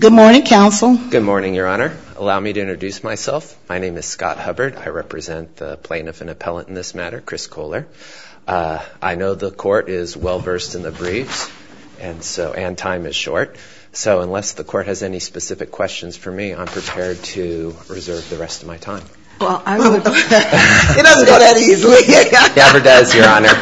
Good morning, counsel. Good morning, Your Honor. Allow me to introduce myself. My name is Scott Hubbard. I represent the plaintiff and appellant in this matter, Chris Kohler. I know the court is well versed in the briefs, and time is short. So unless the court has any specific questions for me, I'm prepared to reserve the rest of my time. Well, I would. It doesn't go that easily. It never does, Your Honor.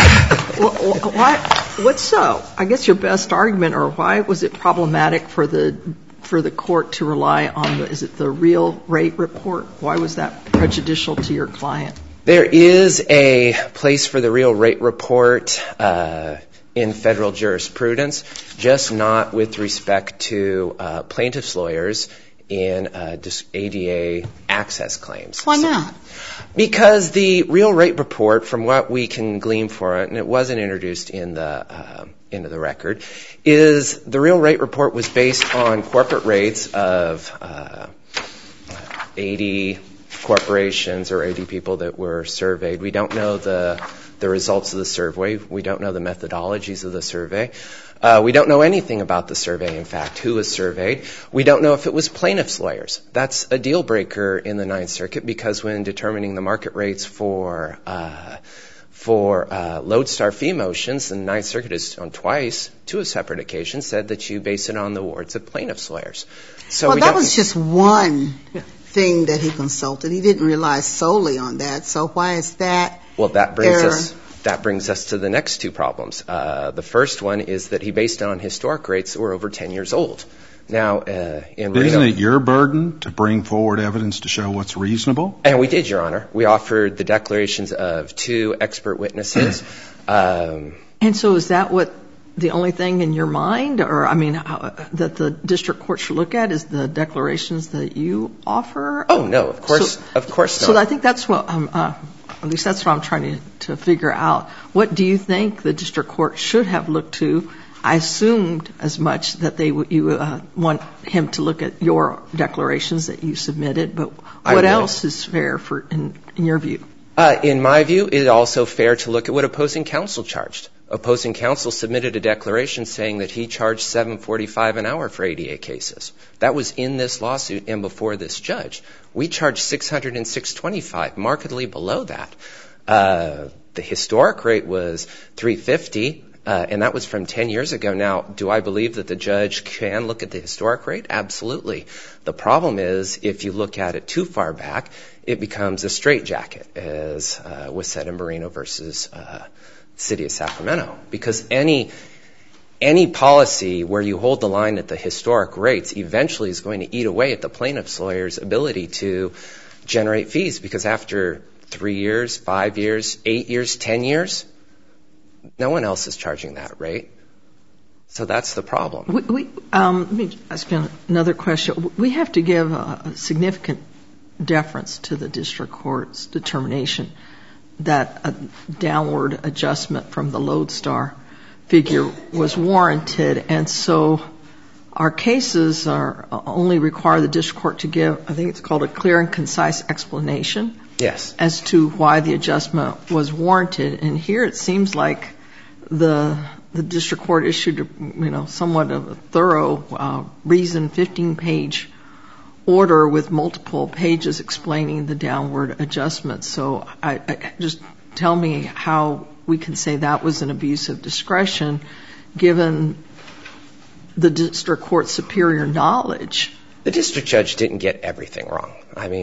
What's so? I guess your best argument, or why was it problematic for the court to rely on the real rate report? Why was that prejudicial to your client? There is a place for the real rate report in federal jurisprudence, just not with respect to plaintiff's lawyers in ADA access claims. Why not? Because the real rate report, from what we can glean for it, and it wasn't introduced into the record, is the real rate report was based on corporate rates of 80 corporations or 80 people that were surveyed. We don't know the results of the survey. We don't know the methodologies of the survey. We don't know anything about the survey, in fact, who was surveyed. We don't know if it was plaintiff's lawyers. That's a deal breaker in the Ninth Circuit, because when determining the market rates for lodestar fee motions, the Ninth Circuit has on two separate occasions, said that you base it on the awards of plaintiff's lawyers. So that was just one thing that he consulted. He didn't rely solely on that. So why is that? Well, that brings us to the next two problems. The first one is that he based it on historic rates that were over 10 years old. Now, isn't it your burden to bring forward evidence to show what's reasonable? And we did, Your Honor. We offered the declarations of two expert witnesses. And so is that the only thing in your mind, or that the district court should look at, is the declarations that you offer? Oh, no, of course not. So I think that's what at least that's what I'm trying to figure out. What do you think the district court should have looked to? I assumed as much that you want him to look at your declarations that you submitted, but what else is fair in your view? In my view, it is also fair to look at what opposing counsel charged. Opposing counsel submitted a declaration saying that he charged $7.45 an hour for ADA cases. That was in this lawsuit and before this judge. We charged $600 and $625, markedly below that. The historic rate was $350, and that was from 10 years ago. Now, do I believe that the judge can look at the historic rate? Absolutely. The problem is, if you look at it too far back, it becomes a straitjacket, as was said in Marino versus City of Sacramento. Because any policy where you hold the line at the historic rates eventually is going to eat away at the plaintiff's lawyer's ability to generate fees, because after 3 years, 5 years, 8 years, 10 years, no one else is charging that rate. So that's the problem. Let me ask you another question. We have to give a significant deference to the district court's determination that a downward adjustment from the lodestar figure was warranted, and so our cases only require the district court to give, I think it's called a clear and concise explanation. Yes. As to why the adjustment was warranted. And here it seems like the district court issued somewhat of a thorough reasoned 15-page order with multiple pages explaining the downward adjustment. So I just tell me how we can say that was an abuse of discretion given the district court's superior knowledge. The district judge didn't get everything wrong.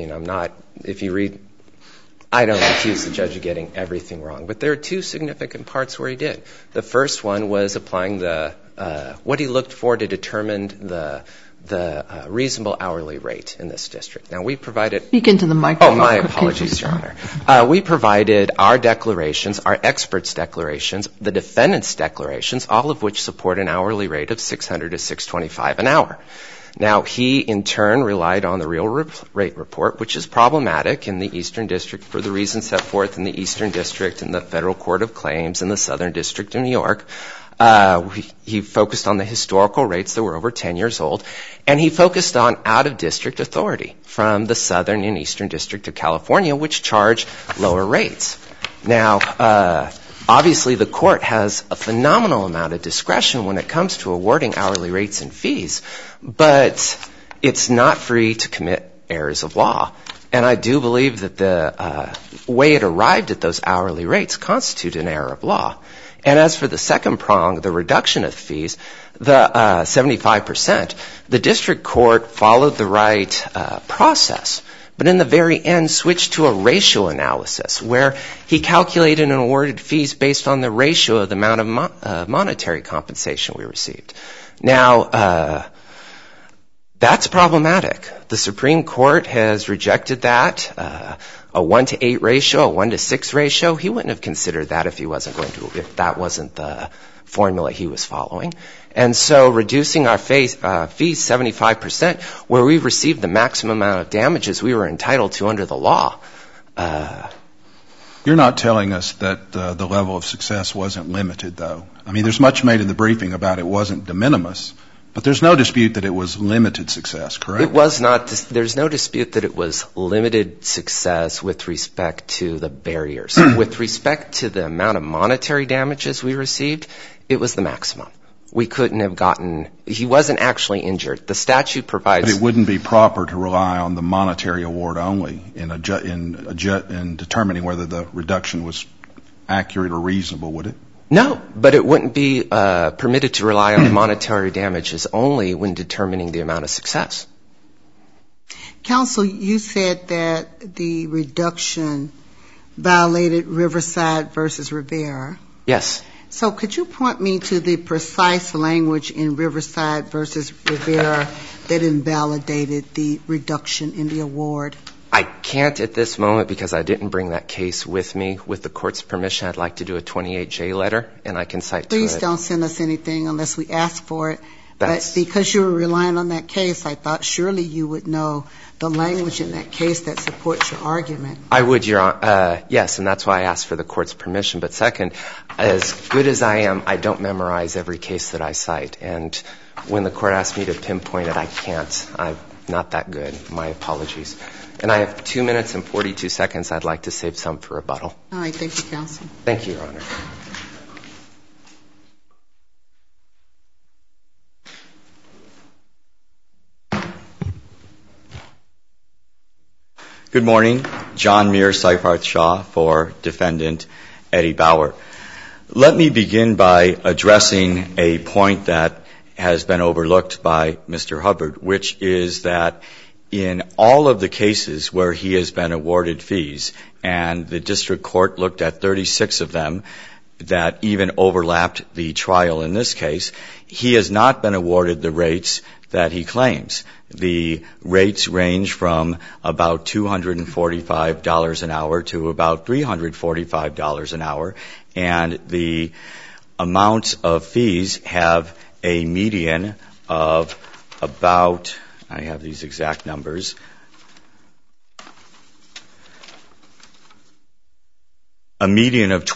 I don't accuse the judge of getting everything wrong, but there are two significant parts where he did. The first one was applying what he looked for to determine the reasonable hourly rate in this district. Now, we provided... Speak into the microphone. Oh, my apologies, Your Honor. We provided our declarations, our experts' declarations, the defendants' declarations, all of which support an hourly rate of $600 to $625 an hour. Now, he, in turn, relied on the real rate report, which is problematic in the Eastern District for the reasons set forth in the Eastern District and the Federal Court of Claims and the Southern District of New York. He focused on the historical rates that were over 10 years old, and he focused on out-of-district authority from the Southern and Eastern District of California, which charge lower rates. Now, obviously the court has a phenomenal amount of discretion when it comes to awarding hourly rates and fees, but it's not free to commit errors of law. And I do believe that the way it arrived at those hourly rates constitute an error of law. And as for the second prong, the reduction of fees, the 75%, the district court followed the right process, but in the very end switched to a ratio analysis where he calculated and awarded fees based on the ratio of the amount of monetary compensation we received. Now, that's problematic. The Supreme Court has rejected that, a 1-to-8 ratio, a 1-to-6 ratio. He wouldn't have considered that if that wasn't the formula he was following. And so reducing our fees 75%, where we received the maximum amount of damages we were entitled to under the law. You're not telling us that the level of success wasn't limited, though. I mean, there's much made in the briefing about it wasn't de minimis, but there's no dispute that it was limited success, correct? It was not. There's no dispute that it was limited success with respect to the barriers. With respect to the amount of monetary damages we received, it was the maximum. We couldn't have gotten, he wasn't actually injured. The statute provides. But it wouldn't be proper to rely on the monetary award only in determining whether the reduction was accurate or reasonable, would it? No, but it wouldn't be permitted to rely on monetary damages only when determining the amount of success. Counsel, you said that the reduction violated Riverside versus Rivera. Yes. So could you point me to the precise language in Riverside versus Rivera that invalidated the reduction in the award? I can't at this moment because I didn't bring that case with me. With the court's permission, I'd like to do a 28J letter, and I can cite to it. Please don't send us anything unless we ask for it. But because you were relying on that case, I thought surely you would know the language in that case that supports your argument. I would, Your Honor. Yes, and that's why I asked for the court's permission. But second, as good as I am, I don't memorize every case that I cite. And when the court asks me to pinpoint it, I can't. I'm not that good. My apologies. And I have 2 minutes and 42 seconds. I'd like to save some for rebuttal. All right. Thank you, counsel. Thank you, Your Honor. Good morning. John Muir, Seifarth Shaw for Defendant Eddie Bauer. Let me begin by addressing a point that has been overlooked by Mr. Hubbard, which is that in all of the cases where he has been awarded fees, and the district court looked at 36 of them that even overlapped the trial in this case, he has not been awarded the rates that he claims. The rates range from about $245 an hour to about $345 an hour, and the amounts of fees have a median of about, I have these exact numbers, a median of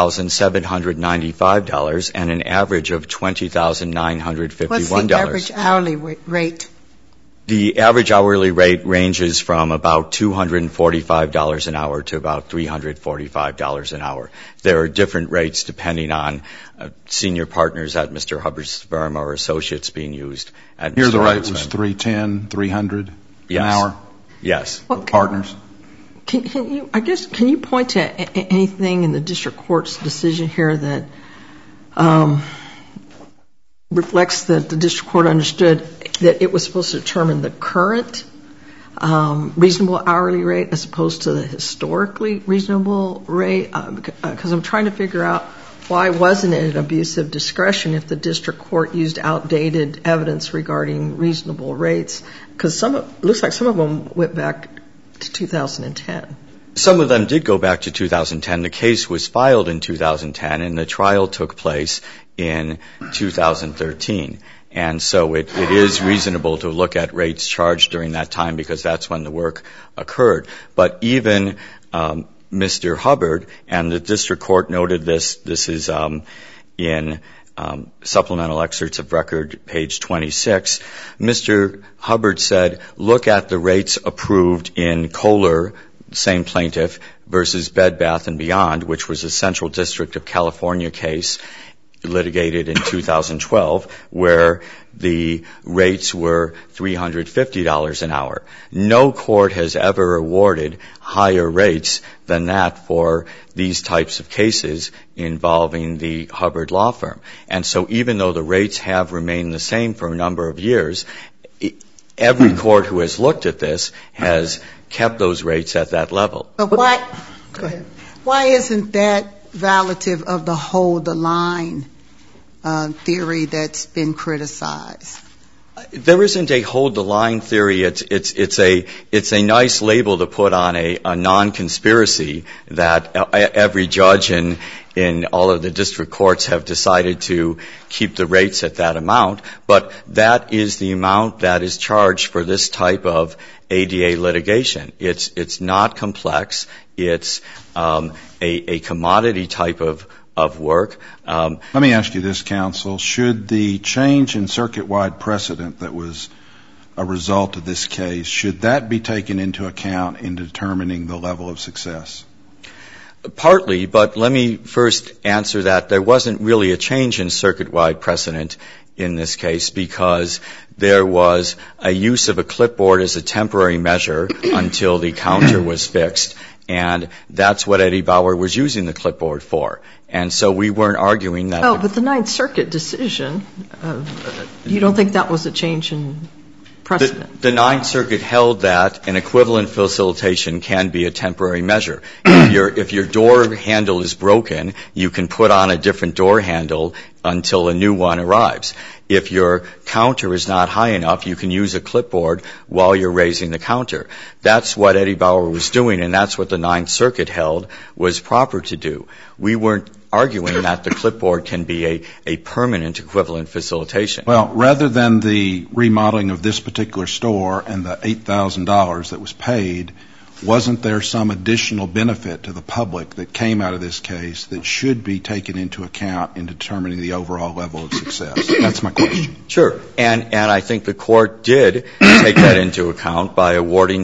$12,795 and an average of $20,951. What's the average hourly rate? The average hourly rate ranges from about $245 an hour to about $345 an hour. There are different rates depending on senior partners at Mr. Hubbard's firm or associates being used at Mr. Here the rate Hubbard's was firm. $310, $300 an hour? Yes. Well, Partners? Can you point to anything in the district court's decision here that reflects that the district court understood that it was supposed to determine the current reasonable hourly rate as opposed to the historically reasonable rate? Because I'm trying to figure out why wasn't it an abuse of discretion if the district court used outdated evidence regarding reasonable rates? Because it looks like some of them went back to 2010. Some of them did go back to 2010. The case was filed in 2010, and the trial took place in 2013. And so it is reasonable to look at rates charged during that time because that's when the work occurred. But even Mr. Hubbard, and the district court noted this is in supplemental excerpts of record, page 26, Mr. Hubbard said, look at the rates approved in Kohler, same plaintiff, versus Bed Bath & Beyond, which was a Central District of California case litigated in 2012, where the rates were $350 an hour. No court has ever awarded higher rates than that for these types of cases involving the Hubbard law firm. And so even though the rates have remained the same for a number of years, every court who has looked at this has kept those rates at that level. But why isn't that violative of the hold the line theory that's been criticized? There isn't a hold the line theory. It's a nice label to put on a non-conspiracy that every judge in all of the district courts have decided to keep the rates at that amount. But that is the amount that is charged for this type of ADA litigation. It's not complex. It's a commodity type of work. Let me ask you this, counsel. Should the change in circuit-wide precedent that was a result of this case, should that be taken into account in determining the level of success? Partly, but let me first answer that. There wasn't really a change in circuit-wide precedent in this case because there was a use of a clipboard as a temporary measure until the counter was fixed, and that's what Eddie Bauer was using the clipboard for. And so we weren't arguing that. Oh, but the Ninth Circuit decision, you don't think that was a change in precedent? The Ninth Circuit held that an equivalent facilitation can be a temporary measure. If your door handle is broken, you can put on a different door handle until a new one arrives. If your counter is not high enough, you can use a clipboard while you're raising the counter. That's what Eddie Bauer was doing, and that's what the Ninth Circuit held was proper to do. We weren't arguing that the clipboard can be a permanent equivalent facilitation. Well, rather than the remodeling of this particular store and the $8,000 that was paid, wasn't there some additional benefit to the public that came out of this case that should be taken into account in determining the overall level of success? That's my question. Sure. And I think the court did take that into account by awarding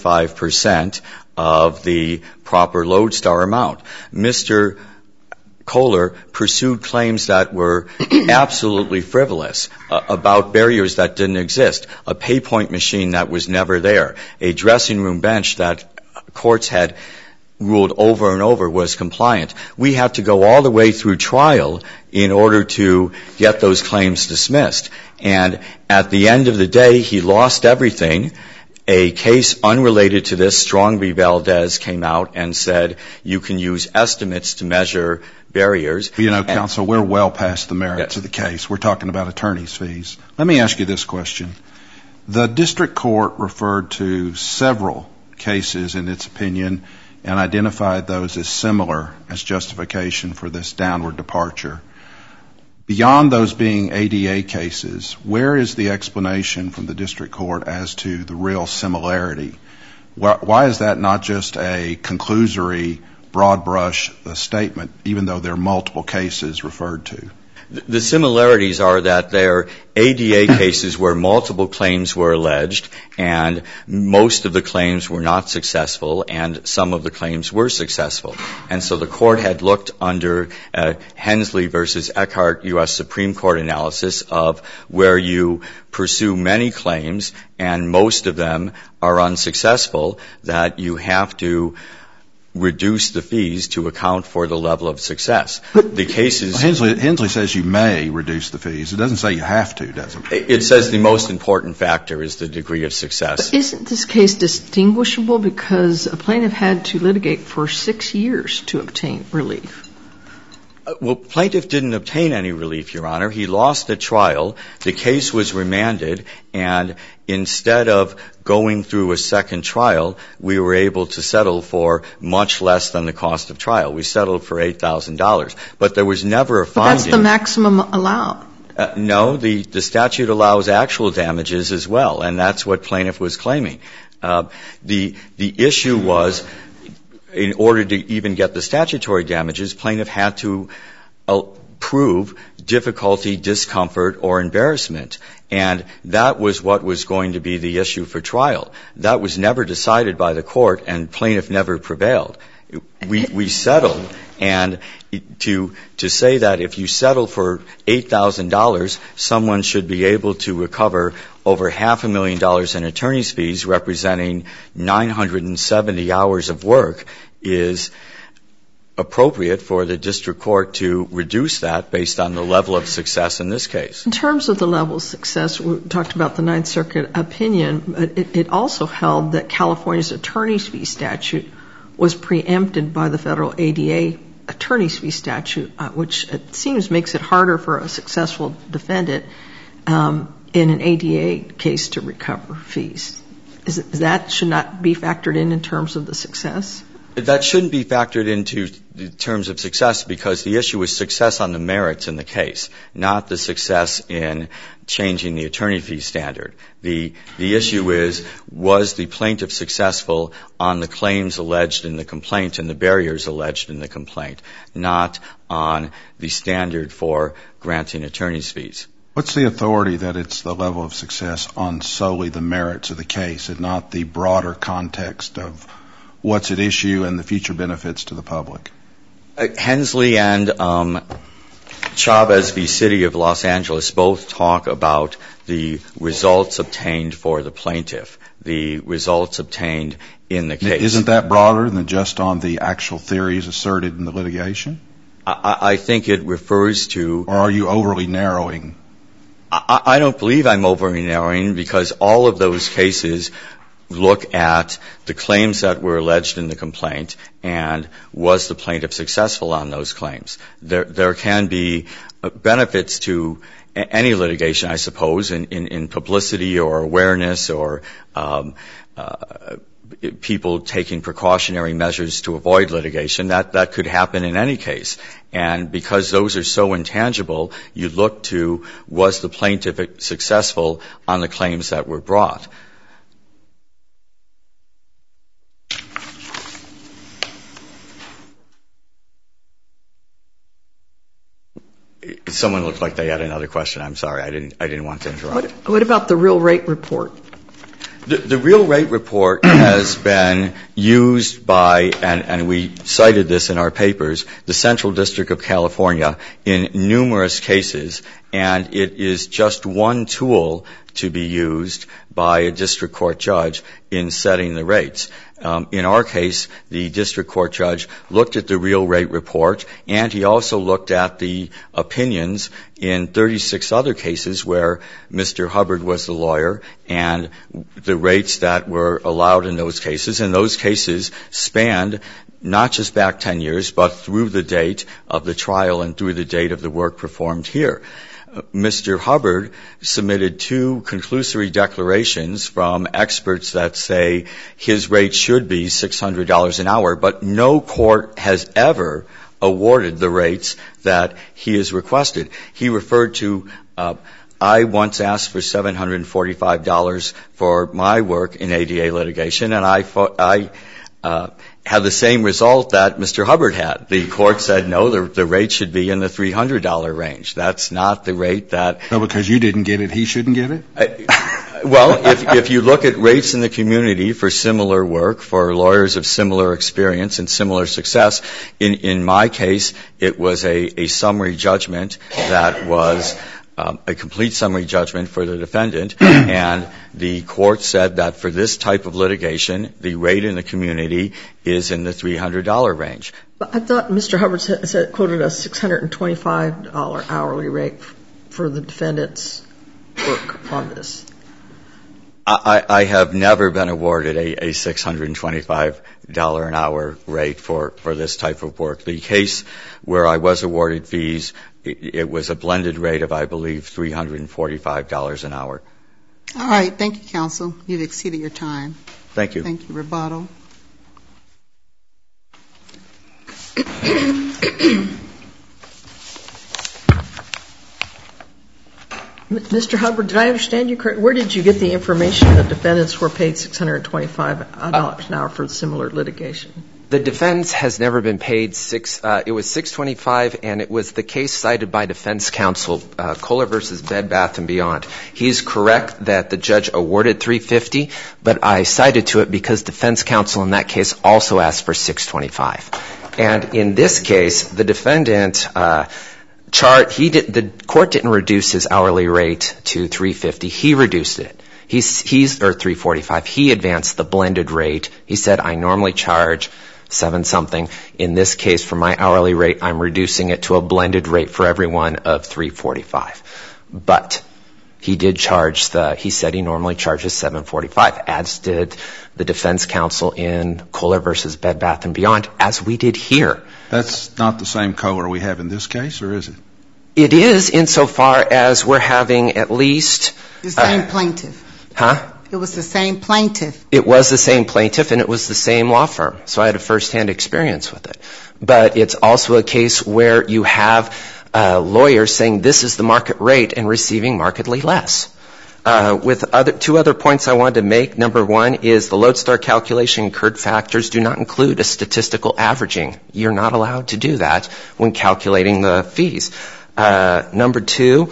25% of the proper lodestar amount. Mr. Kohler pursued claims that were absolutely frivolous about barriers that didn't exist, a pay-point machine that was never there, a dressing room bench that courts had ruled over and over was compliant. We had to go all the way through trial in order to get those claims dismissed. And at the end of the day, he lost everything. A case unrelated to this, Strong v. Valdez, came out and said you can use estimates to measure barriers. You know, counsel, we're well past the merits of the case. We're talking about attorney's fees. Let me ask you this question. The district court referred to several cases in its opinion and identified those as similar as justification for this downward departure. Beyond those being ADA cases, where is the explanation from the district court as to the real similarity? Why is that not just a conclusory, broad brush statement, even though there are multiple cases referred to? The similarities are that they're ADA cases where multiple claims were alleged, and most of the claims were not successful, and some of the claims were successful. And so the court had looked under Hensley versus Eckhart U.S. Supreme Court analysis of where you pursue many claims and most of them are unsuccessful, that you have to reduce the fees to account for the level of success. The cases... Hensley says you may reduce the fees. It doesn't say you have to, does it? It says the most important factor is the degree of success. But isn't this case distinguishable because a plaintiff had to litigate for 6 years to obtain relief? Well, plaintiff didn't obtain any relief, Your Honor. He lost the trial. The case was remanded, and instead of going through a second trial, we were able to settle for much less than the cost of trial. We settled for $8,000. But there was never a finding. But that's the maximum allowed. No, the statute allows actual damages as well, and that's what plaintiff was claiming. The issue was, in order to even get the statutory damages, plaintiff had to prove difficulty, discomfort, or embarrassment. And that was what was going to be the issue for trial. That was never decided by the court, and plaintiff never prevailed. We settled, and to say that if you settle for $8,000, someone should be able to recover over $500,000 in attorney's fees, representing 970 hours of work, is appropriate for the district court to reduce that based on the level of success in this case. In terms of the level of success, we talked about the Ninth Circuit opinion, but it also held that California's attorney's fee statute was preempted by the federal ADA attorney's fee statute, which it seems makes it harder for a successful defendant in an ADA case to recover fees. That should not be factored in terms of the success? That shouldn't be factored into terms of success, because the issue is success on the merits in the case, not the success in changing the attorney fee standard. The issue is, was the plaintiff successful on the claims alleged in the complaint and the barriers alleged in the complaint, not on the standard for granting attorney's fees. What's the authority that it's the level of success on solely the merits of the case and not the broader context of what's at issue and the future benefits to the public? Hensley and Chavez v. City of Los Angeles both talk about the results obtained for the plaintiff, the results obtained in the case. Isn't that broader than just on the actual theories asserted in the litigation? I think it refers to... Or are you overly narrowing? I don't believe I'm overly narrowing, because all of those cases look at the claims that were alleged in the complaint and was the plaintiff successful on those claims. There can be benefits to any litigation, I suppose, in publicity or awareness or people taking precautionary measures to avoid litigation. That could happen in any case. And because those are so intangible, you look to, was the plaintiff successful on the claims that were brought? Someone looked like they had another question. I'm sorry. I didn't want to interrupt. What about the real rate report? The real rate report has been used by, and we cited this in our papers, the Central District of California in numerous cases, and it is just one tool to be used by a district court judge in setting the rates. In our case, the district court judge looked at the real rate report, and he also looked at the opinions in 36 other cases where Mr. Hubbard was the lawyer, and the rates that were allowed in those cases. And those cases spanned not just back 10 years, but through the date of the trial and through the date of the work performed here. Mr. Hubbard submitted 2 conclusory declarations from experts that say his rate should be $600 an hour, but no court has ever awarded the rates that he has requested. He referred to, I once asked for $745 for my work in ADA litigation, and I had the same result that Mr. Hubbard had. The court said, no, the rate should be in the $300 range. That's not the rate that... No, because you didn't get it, he shouldn't get it? Well, if you look at rates in the community for similar work, for lawyers of similar experience and similar success, in my case, it was a summary judgment that was a complete summary judgment for the defendant, and the court said that for this type of litigation, the rate in the community is in the $300 range. But I thought Mr. Hubbard quoted a $625 hourly rate for the defendant's work on this. I have never been awarded a $625 an hour rate for this type of work. The case where I was awarded fees, it was a blended rate of, I believe, $345 an hour. All right. Thank you, counsel. You've exceeded your time. Thank you. Thank you. Rebuttal. Mr. Hubbard, did I understand you correctly? Where did you get the information that defendants were paid $625 an hour for similar litigation? The defense has never been paid it was $625, and it was the case cited by defense counsel, Kohler versus Bed Bath & Beyond. He's correct that the judge awarded $350, but I cited to it because defense counsel in that case also asked for $625. And in this case, the defendant the court didn't reduce his hourly rate to $350. He reduced it. Or $345. He advanced the blended rate. He said, I normally charge $7-something. In this case, for my hourly rate, I'm reducing it to a blended rate for everyone of $345. But he did he said he normally charges $745, as did the defense counsel in Kohler versus Bed Bath & Beyond, as we did here. That's not the same Kohler we have in this case, or is it? It is, insofar as we're having at least... The same plaintiff. Huh? It was the same plaintiff. It was the same plaintiff, and it was the same law firm. So I had a firsthand experience with it. But it's also a case where you have lawyers saying this is the market rate and receiving markedly less. With two other points I wanted to make. Number one is the Lodestar calculation incurred factors do not include a statistical averaging. You're not allowed to do that when calculating the fees. Number two,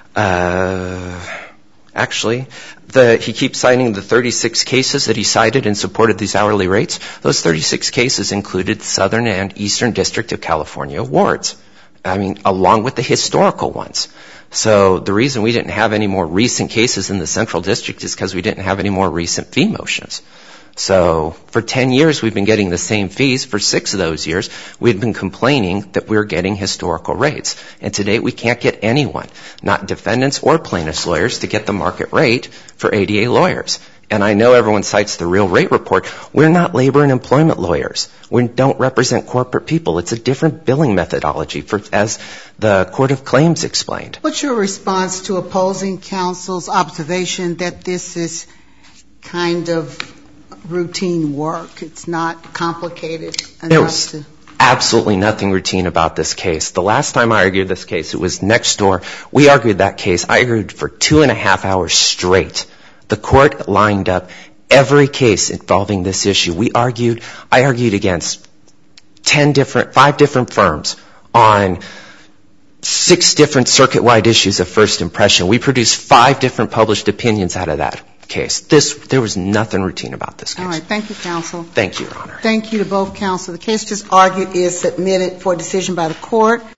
he keeps citing the 36 cases that he cited in support of these hourly rates. Those 36 cases included Southern and Eastern District of California awards. Along with the historical ones. So the reason we didn't have any more recent cases in the Central District is because we didn't have any more recent fee motions. So for 10 years, we've been getting the same fees. For 6 of those years, we've been complaining that we're getting historical rates. And today, we can't get anyone, not defendants or plaintiffs' lawyers, to get the market rate for ADA lawyers. And I know everyone cites the real rate report. We're not labor and employment lawyers. We don't represent corporate people. It's a different billing methodology, as the Court of Claims explained. What's your response to opposing counsel's observation that this is kind of routine work? It's not complicated enough There was absolutely nothing routine about this case. The last time I argued this case, it was next door. We argued that case. I argued for 2.5 hours straight. The court lined up every case involving this issue. I argued against 5 different firms on 6 different circuit-wide issues of first impression. We produced 5 different published opinions out of that case. There was nothing routine about this case. All right. Thank you, counsel. Thank you, Your Honor. Thank you to both counsel. The case just argued is submitted for decision by the court.